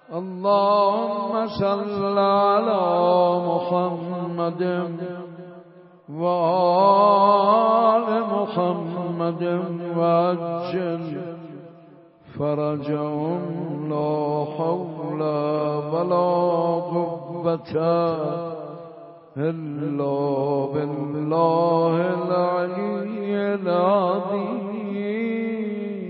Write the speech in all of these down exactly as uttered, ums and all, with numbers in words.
اللهم صل على محمد وآل محمد وعجل فرجهم لا حول ولا قوة إلا بالله العلي العظيم.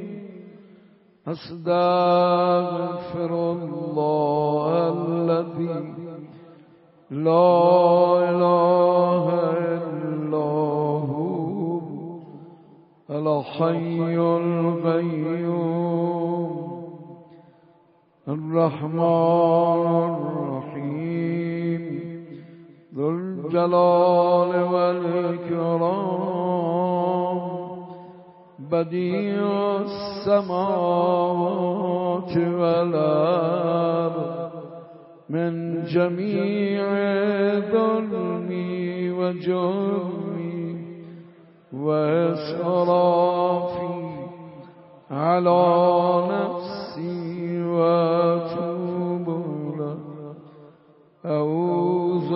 أستغفر الله الذي لا إله إلا هو الحي القيوم الرحمن الرحيم ذو الجلال والإكرام بديع السماوات والأرض من جميع ظلمي وجرمي وإسرافي على نفسي وأتوب له. أعوذ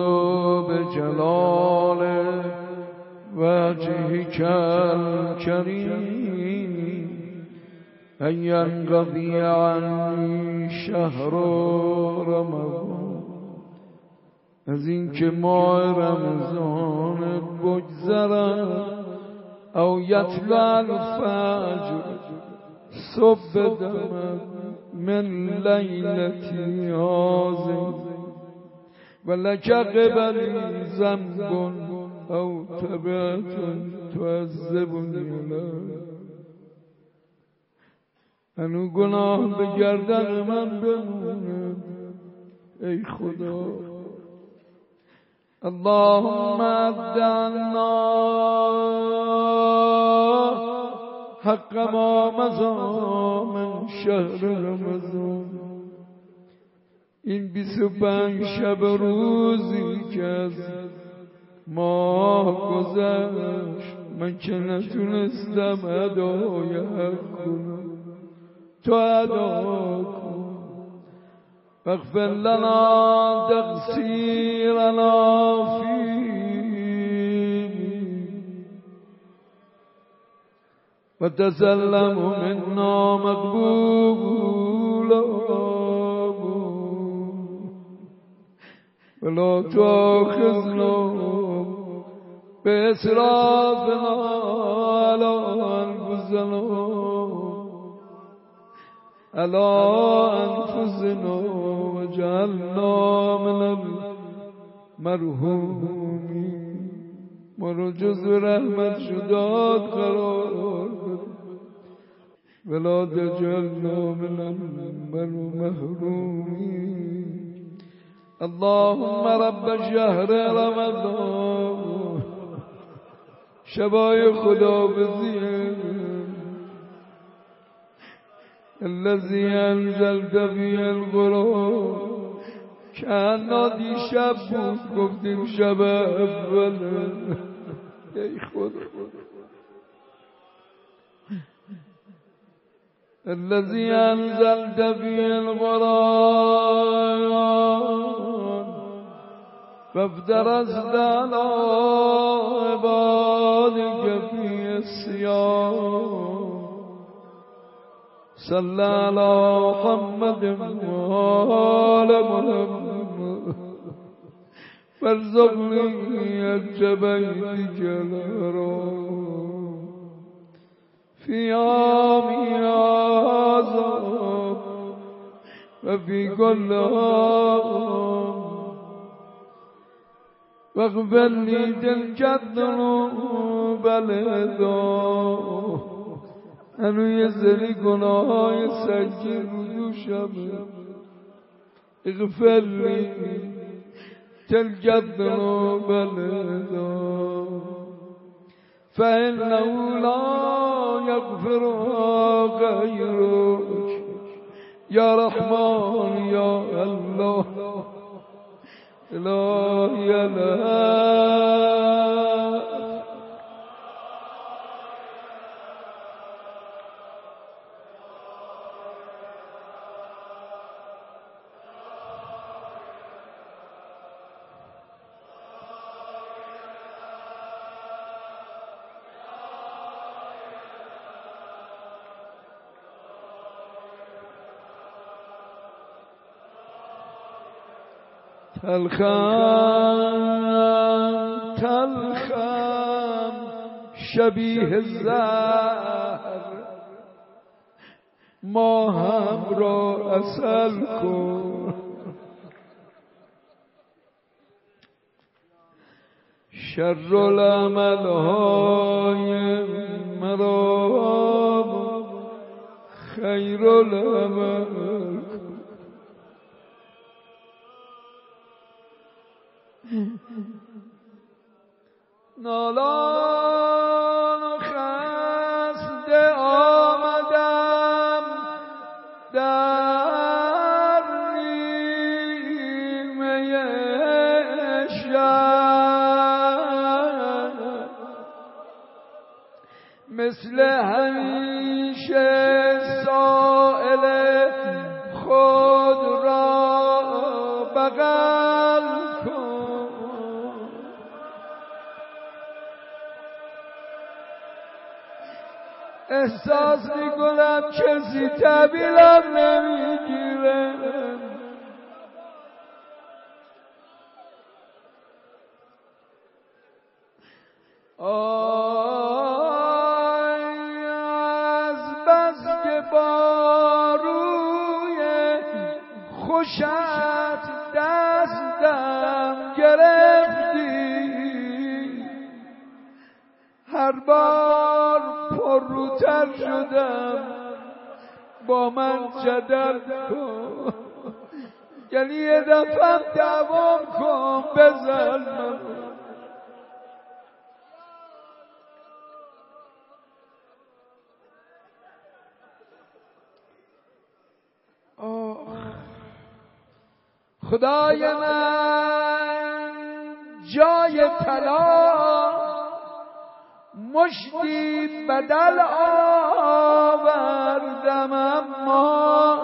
بجلال وجهك الكريم أن ينقضي عني شهر رمضان، از این که ماه رمضان بگذرد او یطلع الفجر صبح دمد من لیلتی هذه ولک قبلی ذنب او تبعت تعذبنی له. هنو گناه به گردن من بمونه ای خدا. اللهم ادعنا حق ما مضى من شهر رمضان. این بیست و پنج شب روزی که از ماه گذشت من که نتونستم ادای حق کنم، تو ادا کن. واغفر لنا تقصیرنا فيه وتسلم منا مقبولا ولا تؤاخذنا بإسرافنا على أنفسنا على أنفسنا وجعلنا من المرحومين. ما رو جز رحمت شداد قرار ولا تجعلنا من المحرومين. اللهم رب شهر رمضان شبای خدا بزیه الذي انزلت فيه القرآن کانا دیشب بود گفتیم شب اول. ای خدا الذي انزلت فيه القرآن فافترست على عبادك فيه الصيام صلى على محمد وآل محمد فارزقني حج بيتك الحرام في عامي هذا وفي كل عام واغفر لي تلك الذنوب العظام. هنو یه سری گناه های سنگین رو دوشمه. اغفر لی تلک الذنوب العظام فإنه لا يغفرها غيرك یا رحمان یا الله الهی الله. تلخم تلخم شبیه زهر ماهم را عسل کن شر العمل های مرا خیر العمل نالان و خسته آمدم در نیمه شب مثل همیشه سائل خود را بغل کن احساس میکنم کسی طبیلم نمیگیره آی از بس که با روی خوشت دستم گرفتی هر بار پرروتر شدم با من جدل کن یعنی یه دفعه دوام کن بزن من خدای من جای طلا مشتی بدل آوردم اما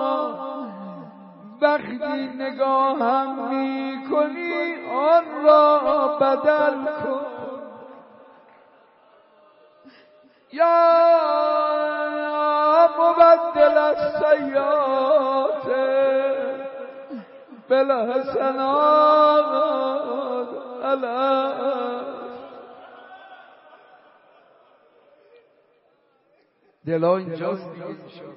وقتی نگاهم میکنی آن را بدل کن یا مبدل السیئات بالحسنات الا دلا اینجاست دیگه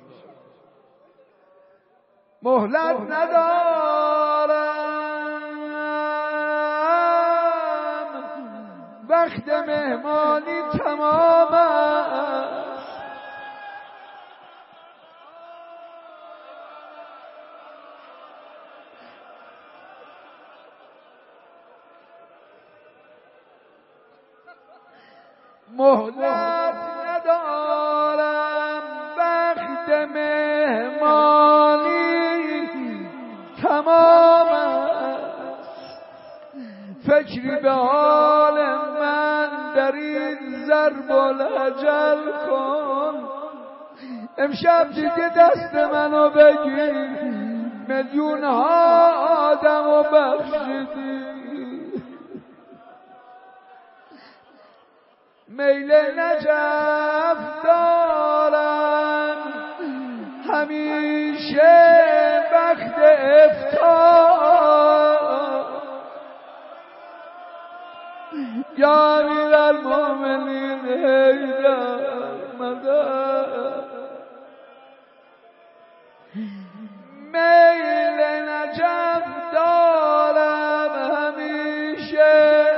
مهلت ندارم وقت مهمانی تمام است مهلت ندارم وقت مهمانی تمام است فکری به حال من در این ضرب الاجل کن امشب دیگه دست منو بگیر میلیون ها آدمو بخشیدی میل نجف دارم همیشه وقت افطار یا امیر المؤمنین حیدر مدد میل نجف دارم همیشه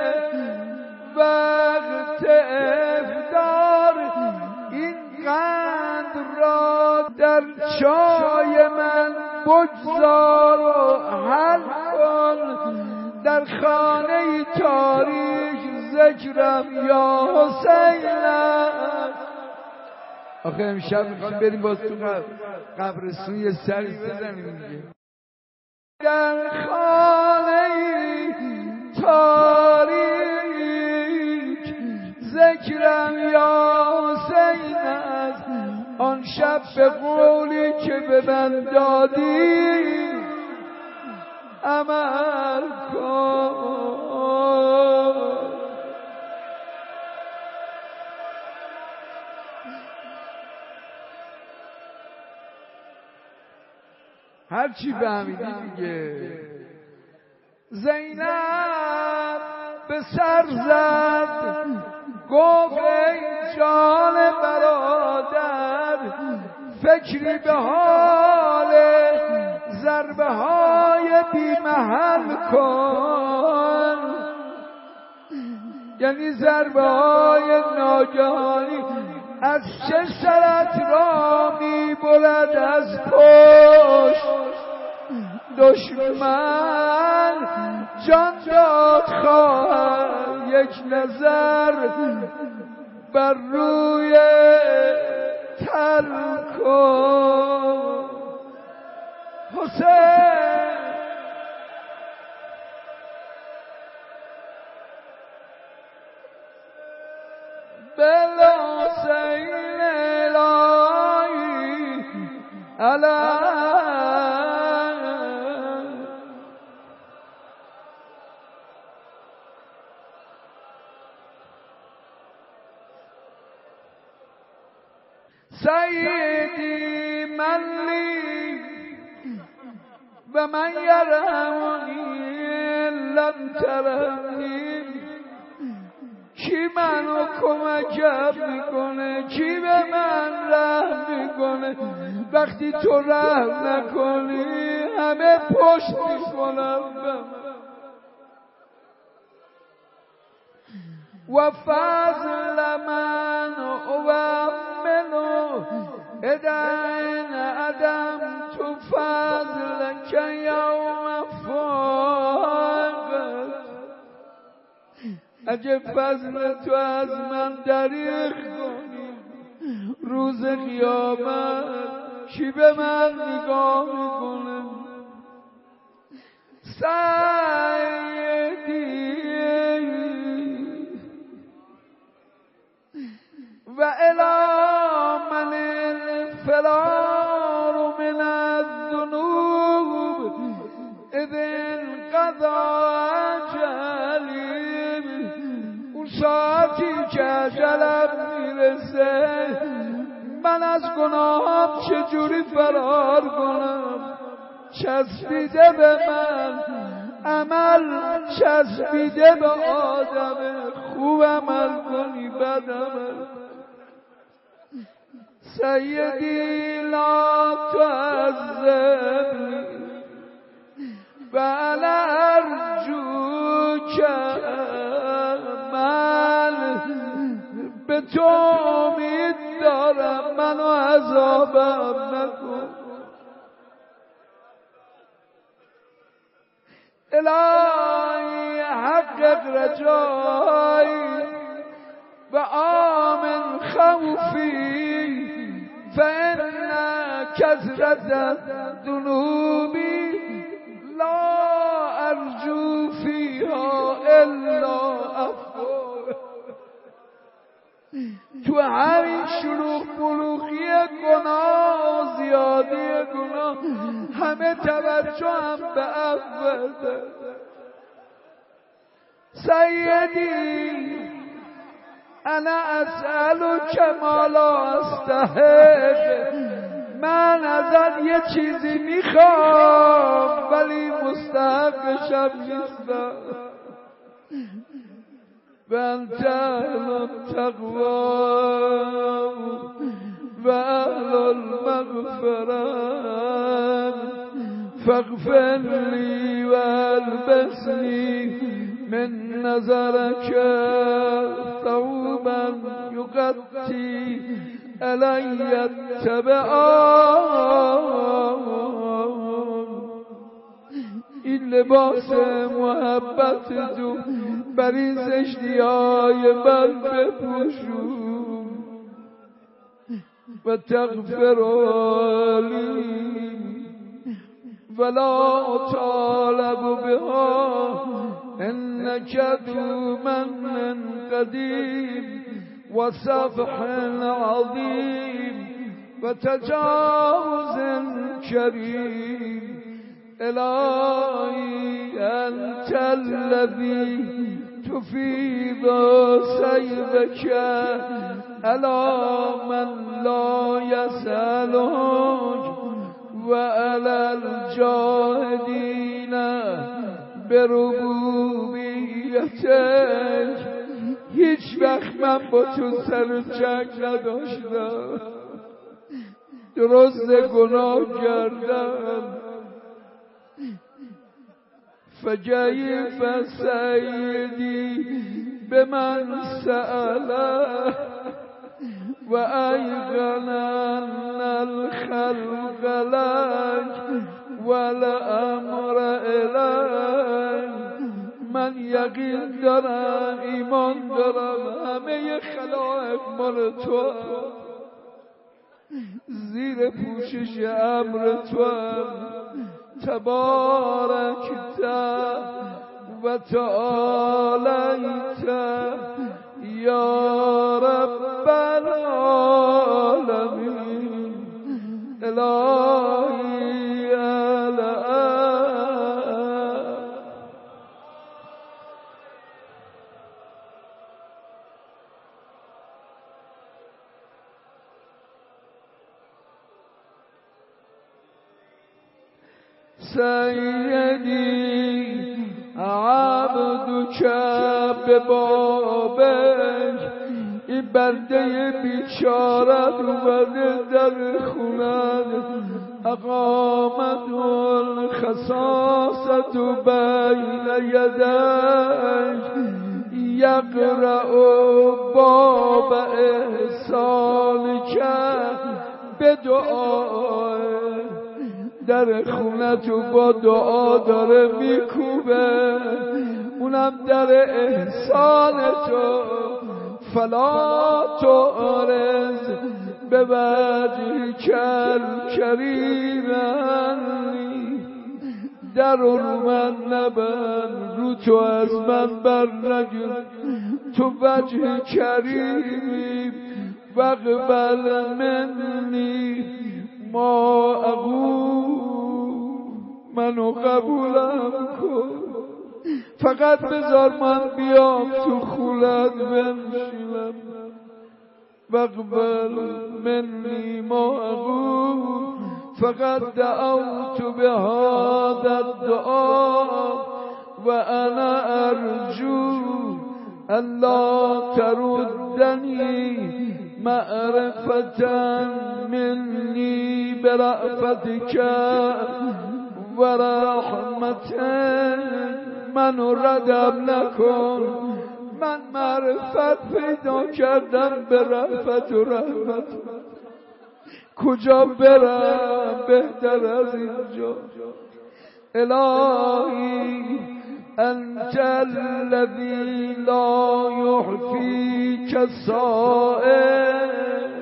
وقت افطار این قند را در چای من بگذار و حل کن در خانه تاریخ ذکرم یا حسینم آخه امشب میخوام بریم باز تو قبرستون یه سری بزنیم دیگه در خانه تاریک ذکرم یا حسین است آن شب به قولی که به من دادی عمل کن هرچی فهمیدی دیگه زینب به سر زد گفت ای جان برادر فکری به حال ضربه های بی محل کن، یعنی ضربه های ناگهانی از چه سرت را می بلد از پشت. دشمن جان داد خواهد یک نظر بر روی تل کن. حسین بالحسین الهی علی سیدی من لی و من یرحمنی لم ترحمنی. کی منو کمکم میکنه؟ کی به من رحم میکنه؟ وقتی تو رحم نکنی همه پشت میکنم به من. و فضل من اوامنو ادعین عدم تو فضل که یوم فاقت. اگه فضل تو از من دریغ کنی روز قیامت کی به من نگاه میکنه؟ سیدی و الی من الفرار من الذنوب اذ انقضى اجلی. اون ساعتی که اجلم میرسه من از گناهم چجوری فرار کنم؟ چسبیده به من عمل، چسبیده به آدم. خوب عمل کنی بد عمل. سیدی لا تعذبنی بل ارجوک، من به تو امید دارم منو عذابم نکن. الهی حقق رجایی و آمن خوفی فإن كثرة الذنوب لا أرجو فيها إلا عفو. تو همین شلوغ بلوغی گناه، زیادی گناه، همه توجه هم به عفو. سیدی انا اسألک ما لا استحق. من ازت یه چیزی میخوام ولی مستحقشم نیستم. و انت اهل التقوی و اهل المغفرة فاغفر لی و البسنی من نظرك ثوبا يغطي علي التبعات. این لباس محبت تو بر این زشتی‌های من بپوشون و تغفر لی ولا طالب بها انك ذو من قديم وصفح عظيم وتجاوز كريم. الهي انت الذي تفيض سيفك على من لا يسألك وعلى الجاهدين به ربوبیتش هیچ وقت من با تو سر جنگ نداشتم، درست گناه کردم. فکیف سیدی به من سأله و ایقن ان الخلق لک والامر الیک. من یقین دارم، ایمان دارم، همه خلائق مال تو، زیر پوشش امر تو تبارکت و تعالیت یا رب العالمین. الهی الاب. سیدی عبدک به بابک، این بنده بیچارت اومده در خونت، اقامت الخصاصت بین یدیک، یقرأ باب احسانک به دعای. در خونتو با دعا داره میکوبه، اونم در احسان تو. فلا تعرض به وجهک الکریم عنی، در رو من نبند، رو تو از من بر نگیر، تو وجه کریمی. واقبل منی ما اقول، منو قبولم کن، فقط بذار من بیام تو خونت بنشینم. واقبل منی ما اقول، فقط دعوت بهذا الدعاء و انا ارجو الا تردنی معرفة منی برأفتک و رحمت. منو ردم نکن، من معرفت پیدا کردم به رأفت و رحمت. کجا برم بهتر از اینجا؟ الهی انت الذی لا یحفیک السائل،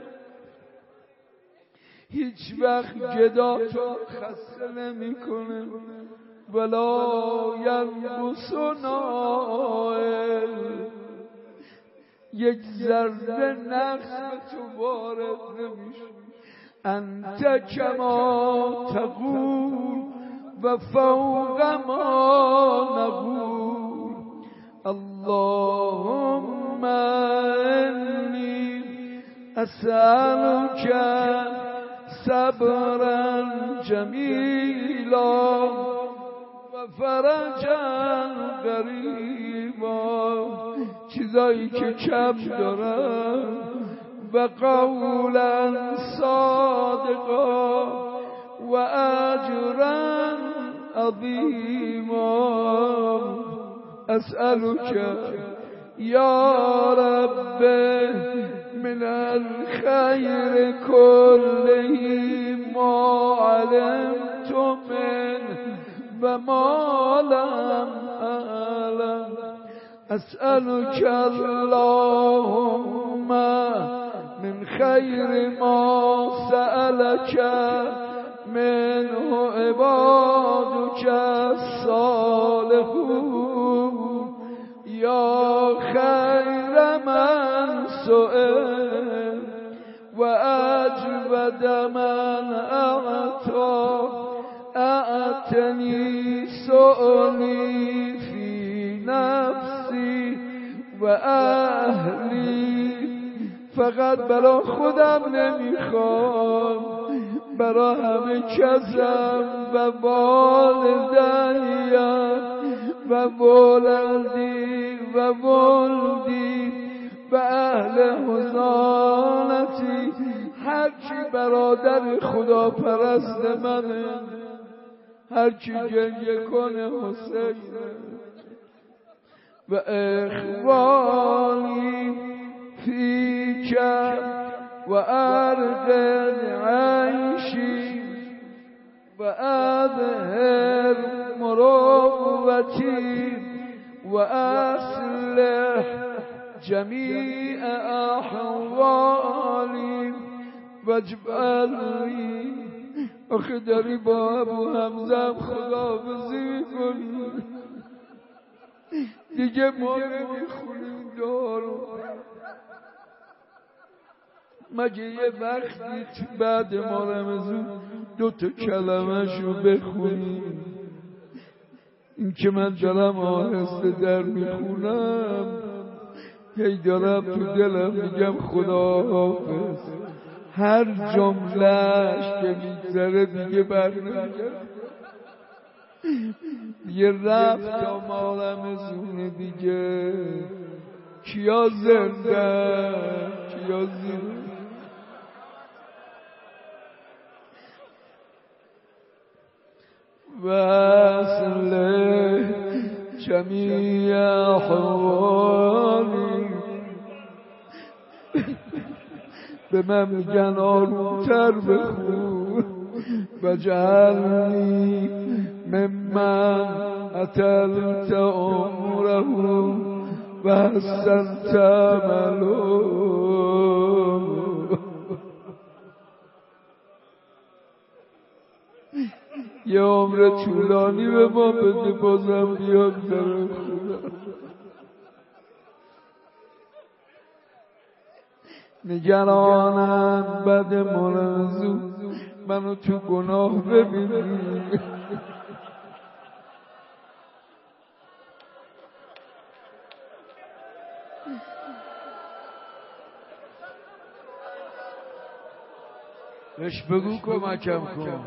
هیچ وقت گدا تو خسته نمی کنه، ولا ینقص نائل، یک ذره نقص به تو وارد نمیشه. انت کما تقول و فوق ما نقول. اللهم انی اسألک صبرا جمیلا و فرجا قریبا، چیزایی که کم دارم، و قولا صادقا و اجرا عظیما. اسألک یا رب من الخیر کله ما علمت منه و ما لم اعلم. اسألک اللهم من خیر ما سألک منه عبادک الصالحون، یا خیر من سئل و اجود من اعطا. اعطنی سؤلی فی نفسی و اهلی، فقط برا خودم نمیخوام، برا همه کسم و والدیم و ولدی و ولدی و اهل حضانتی، هرچی برادر خدا پرست منه، هرچی گریه کنه حسین و اخوانی فیک و ارق عیشی و اظهر مروتی و اصلح جمیع احوالی واجعلنی. آخه داری با ابو حمزه خداحافظی کنی، دیگه ما نمیخونیم دارو. مگه یه وقتی بعد ما رمزون دو تا کلمه شو بخونیم؟ این که من دارم آهسته در میخونم، هی دارم تو دلم میگم خداحافظ. هر جملهش که میگذره دیگه بر نمیگرد، دیگه رفت تا ما رمزونه دیگه. کیا زنده کیا زنده. و اصل جمیع احوالی. به من میگن آرومتر بخون. و جعلنی ممن اتلت عمره و حسنت عمله. یه عمر طولانی به ما بده بازم بیاد در خونه. نگرانم بد مرزو منو تو گناه ببینی. بهش بگو کمکم کن.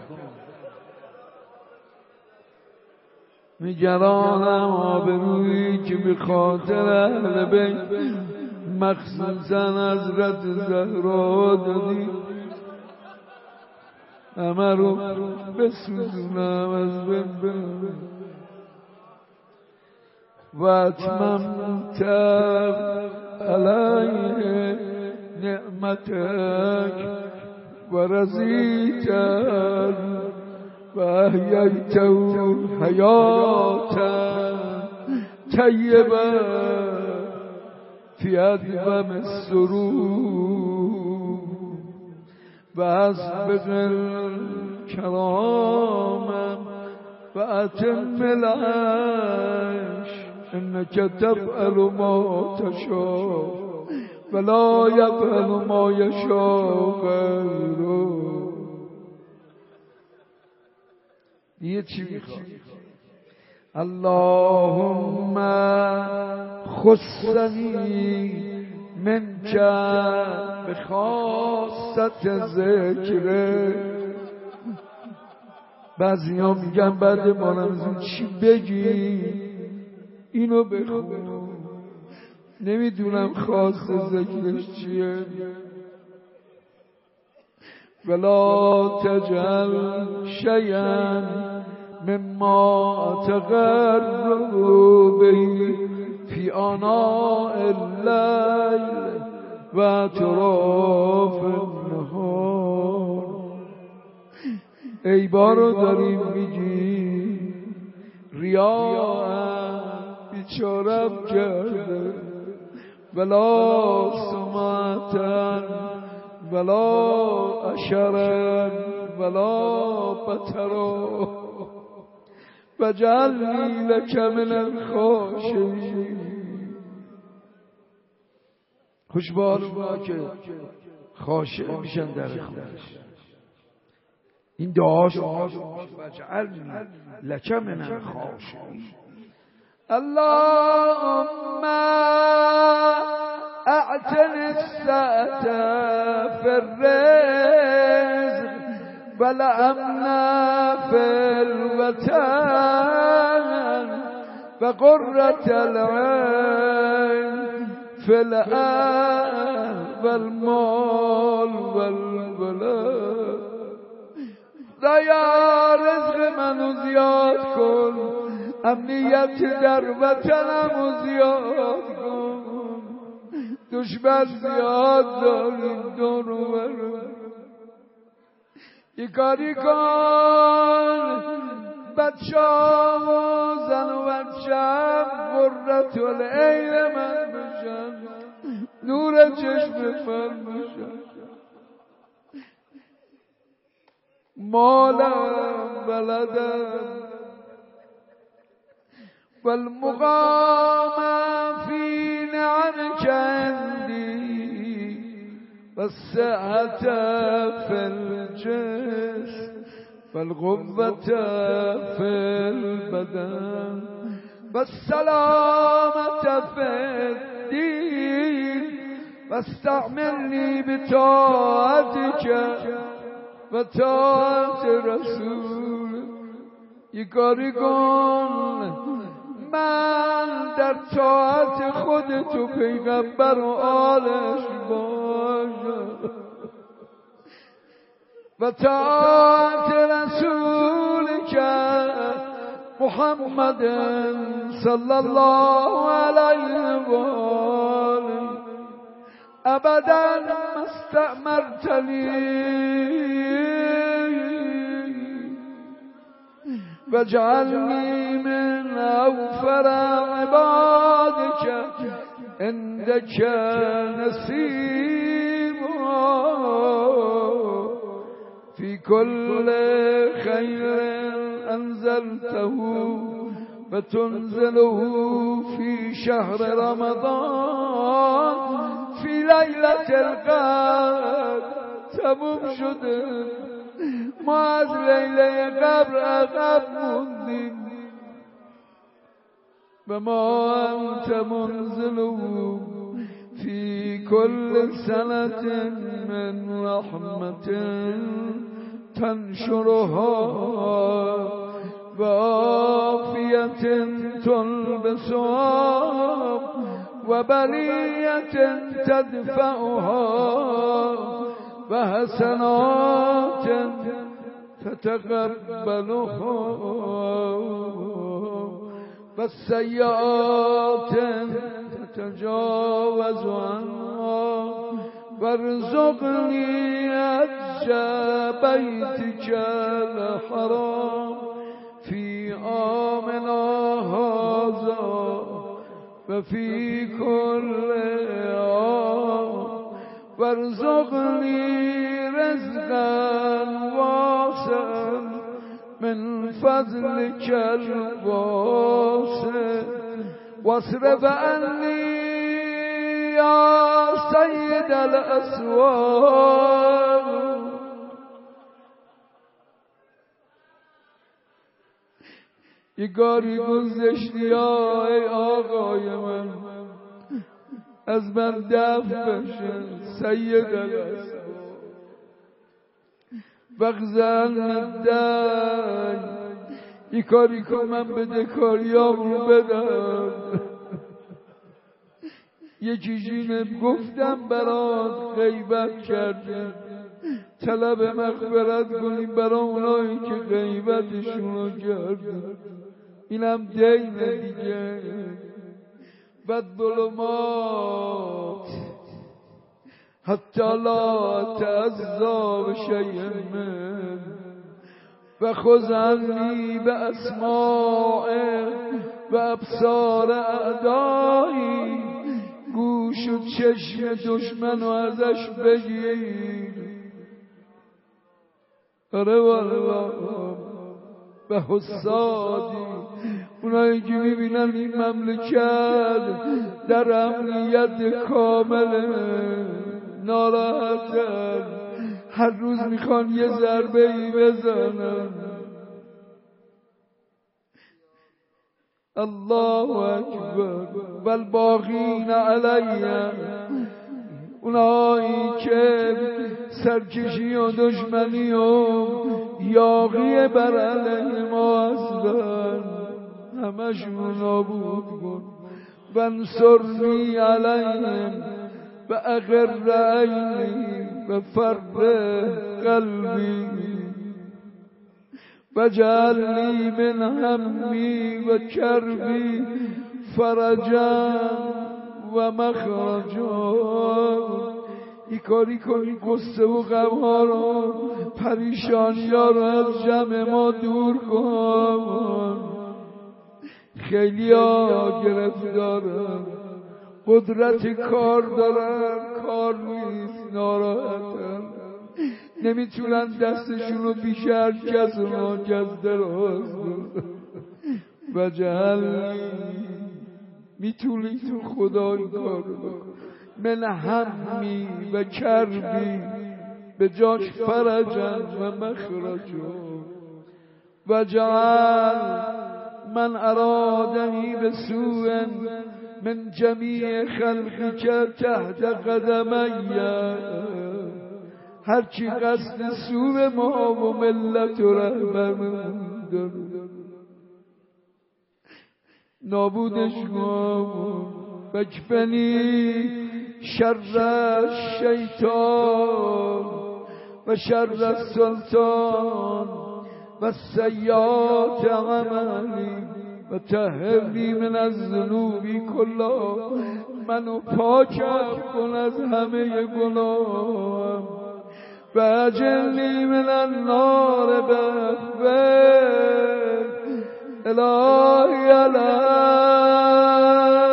نگرانم آبرویی که به خاطر اهل بیت مخصوصا حضرت زهرا دادی، همه رو بسوزونم از بین برم. و اتممت علیه نعمتک و رضیت و احییته حیات طیبه فی ادوم السرور و اسبغ الکرام و اتم العیش انک تفعل ما تشاء ولا یفعل ما یشاء غیره. یه چی میخواد؟ اللهم خصنی منک بخاصت ذکره. بعضی ها میگن بعد ما رمزون چی بگی؟ اینو بخون. نمیدونم خاص ذکرش چیه. ولا تجعل شیئا مما تقرب به فی آناء اللیل و اطراف النهار. ای بارو داریم میگی ریا بیچارم کرده، ولا سمعتن ولا اشرن ولا بطرا و جعلنی لک من الخاشعین. خوشبال اونا که خاشع میشن در خودش. این دعاش و جعلنی لک من الخاشعین. اللهم اعتن السعة في الرزق والامن في الوطن و قرة العین فی الاهل و المال و الولد. خدایا رزق منو زیاد کن، امنیت در وطنمو زیاد کن، دشمن زیاد داریم دور و بر. یه کاری کن بچه ها و زن و بچه هم قرة العین من بشن، نور چشم من بشن، مالم بلدم والمقام في نعمك عندي والسعة في الجسم والقوة في البدن والسلامة في الدين واستعملني بطاعتك وطاعت رسول. یه کاری کن من در طاعت خودت و پیغمبر و آلش باشم و طاعت رسول که محمد صلی الله علیه و آله. ابدا ما استعمرتنی واجعلني من أوفر عبادك عندك نصيبا في كل خير أنزلته وتنزله في شهر رمضان في ليلة القدر. تموم شده، ما از لیله قبر عقب موندیم و ما انت منزله فی کل سنة من رحمت تنشرها و عافیت تلبسها و بلیت تدفعها و حسنات تتقبلها و سیئات تتجاوز عنها وارزقني حج بيتك الحرام في عامنا هذا وفي كل عام وارزقني رزقا واسعا من فضلك الواسع واصرف عني يا سيد الأسواق. یه کاری گذشتی ها ای آقای من، از من دفع بشه سید الاسواق. وقزن میدن یه کاری کن من بده کاریامو بدم. یکیشینه گفتم برات غیبت کردیم، طلب مغفرت کنیم برای اونایی که غیبتشونو کردیم، اینم دین دیگه. و ظلمات حتی لا تعذا بشیء من و خذنی به اسماع و ابصار اعدایی. گوش و چشم دشمنو ازش بگیر. آره والله به حسادی، اونایی که میبینن این مملکت در امنیت کامل ناراحتن، هر روز میخوان یه ضربه ای بزنن. الله اکبر. والباغین علیه، اونایی که سرکشی و دشمنی و یاغی بر علیه ما هستن، همشون نابود کن و انصرنی علیهم و اغر عینی و فرح قلبی و جعلنی من همی و کربی فرجا و مخرجا. ای کاری کنی قصه و غمها رو پریشانی ها رو از جمع ما دور کن. خیلی ها گرفتارن، قدرت کار دارن، کار نیست، ناراحتن، نمیتونن دستشون رو بیش هر کس و ناکس دراز کنن. و جهل میتونی تو خدا این کار رو من همی و کربی به جاش فرجن و مخرجا. و جعل من ارادنی به سوء من جمیع خلقی که تحت قدمی، هرچی قصد سوء ما و ملت و رهبرمون داره نابودش کن. بکفنی شر الشیطان و شر السلطان و سیئات عملی و طهرنی من الذنوب کلا. منو پاکم کن از همه گناهم و اجرنی من النار بخفر الهی الهی.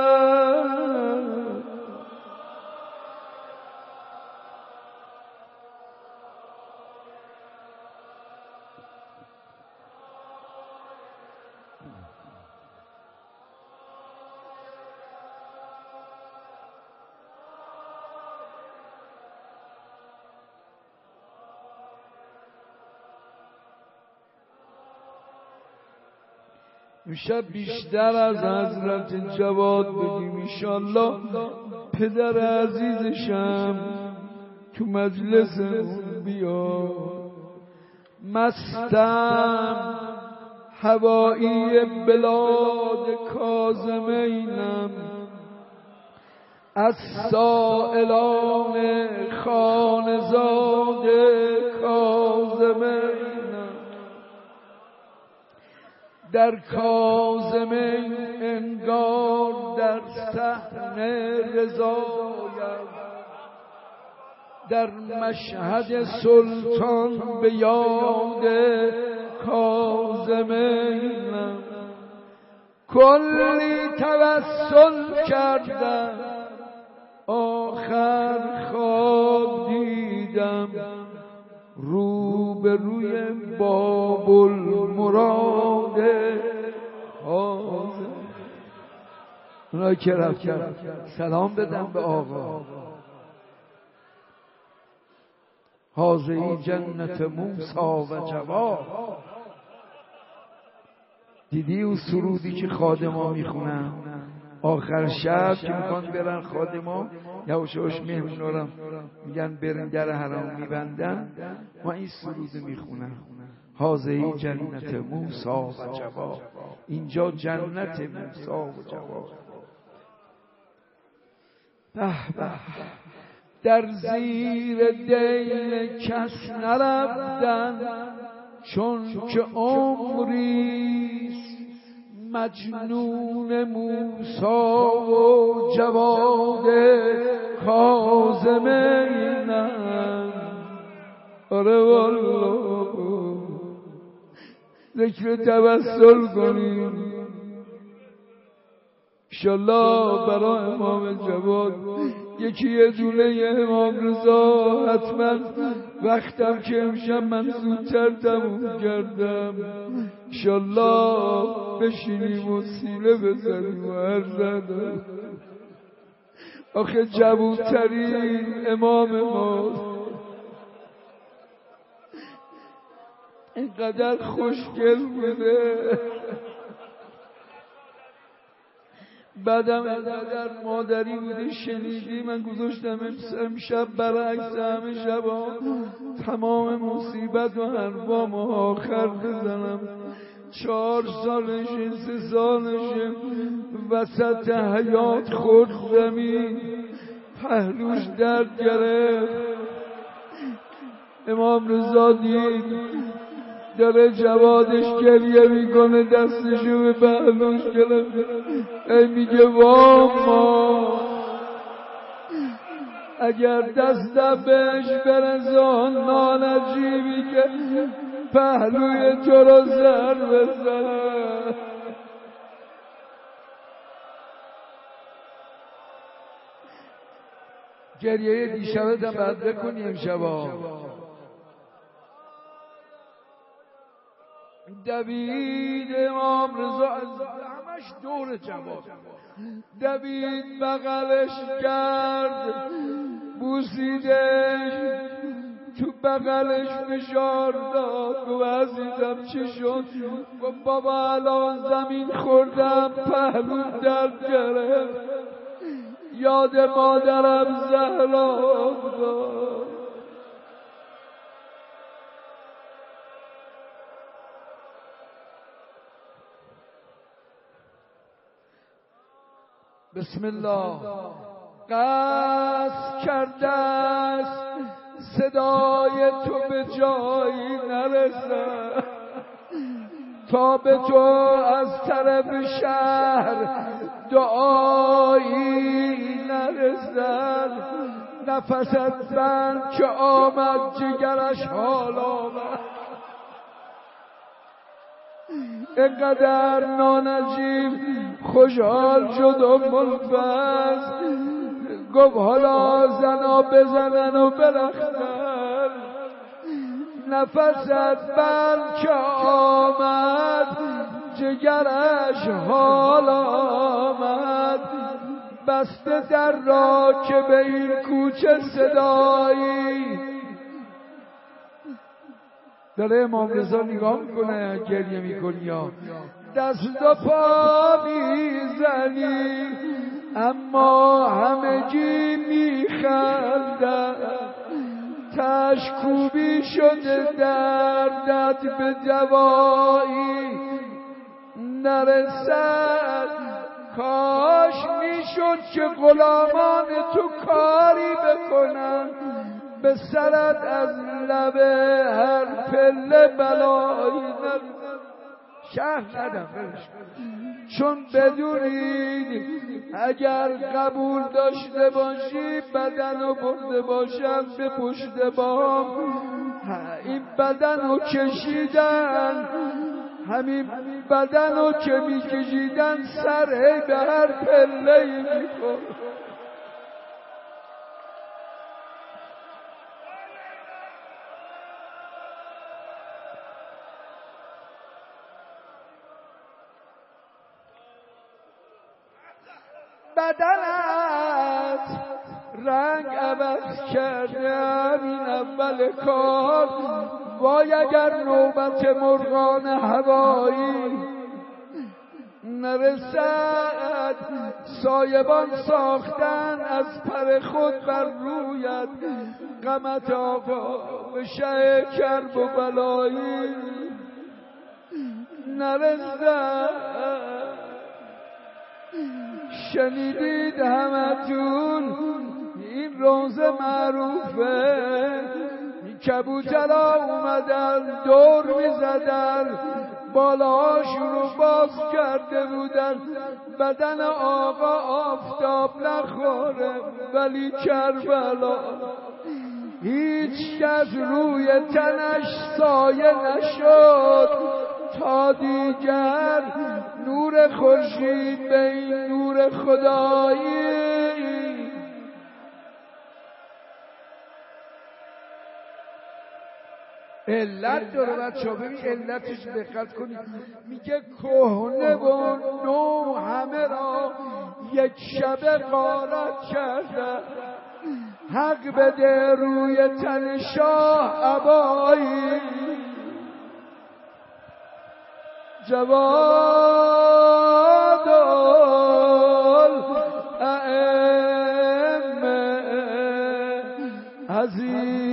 امشب بیشتر از حضرت جواد بگیم انشالله. پدر عزیزشم تو مجلسمون بیا. مستم هوایی بلاد کاظمینم، از سائلان خانزاد کاظمینم. در کاظمین انگار در صحن رضایم، در مشهد سلطان به یاد کاظمینم. کلی توسل کردم آخر خواب دیدم، رو به روی باب المراد کاظم. اونایی که رفتن سلام بدم به آقا. حاضری جنت موسی و جواد. دیدی اون سرودی که خادما میخونن آخر شب که میخوان برن خادما یواش یواش مهمونارم میگن برن در حرام میبندن، ما این سرود میخونن حاضری جنت موسی و جواد. اینجا جنت موسی و جواد. به به در زیر دین کس نرفتن، چون که عمریست مجنون موسی و جواد کاظمینم. آره والله ذکر توسل کنیم انشالله برای امام جواد. یکی یه دونه امام رضا حتما وقتم که امشب من زودتر تموم کردم انشالله بشینیم و سیله بزنیم و هر زدم. آخه جوانترین امام ما اینقدر خوشگل بوده، بعدم اینقدر مادری بوده شنیدی. من گذاشتم امشب برعکس همه شبا تمام مصیبت و حرفام آخر بزنم. چهار سالشه سه سالشه وسط حیات خورد زمین، پهلوش درد گرفت. امام رضا دید داره جوادش گریه میکنه، دستشو به پهلوش گرفت. ای میگه واما اگر دستم بهش برسان نانجیبی که پهلوی تو رو سر بزنه. گریه دیشبت هم بعد بکنی امشبا. دوید امام رضا همش دور جواد، دوید بغلش کرد، بوسیدش، تو بغلش فشار داد. گفت عزیزم چی شد؟ گفت بابا الان زمین خوردم، پهلو درد گرفت، یاد مادرم زهرا افتاد. بسم الله. قصد کرده است صدای تو به جایی نرسد، تا به تو از طرف شهر دعایی نرسد. نفست بند که آمد جگرش حال آمد، اینقدر نانجیب خوشحال شد و منفذ. گفت حالا زنا بزنن و برختن. نفست بند که آمد جگرش حال آمد، بسته در را که به این کوچه صدایی. داره امام رضا نگاه میکنه گریه میکنی یا دست و پا میزنی، اما همگی میخندن. تشکوبی شده دردت به دوایی نرسد. کاش میشد که غلامان تو کاری بکنن، به سرت از لب هر پله بلایی نرسد. شهر ندم چون بدونید اگر قبول داشته باشی بدن رو برده باشم به پشت بام، این بدن رو کشیدن، همین بدن رو که میکشیدن سر هی به هر پله میخور. بدنت رنگ عوض کرده همین اول کار. وای اگر نوبت مرغان هوایی نرسد. سایبان ساختن از پر خود بر رویت، غمت آقا به شه کرب و بلایی نرسد. شنیدید همتون این روز معروفه، کبوترها اومدن دور میزدن، بالاهاشون رو باز کرده بودن. بدن آقا آفتاب نخوره ولی کربلا هیچ کس روی تنش سایه نشد، تا دیگر نور خورشید به این نور خدایی. علت داره بچه ها، ببین علتش دقت کنید. میگه کهنه و نو همه را یک شبه غارت کرده. حق بده روی تن شاه عبایی. جواد الائمه عزیز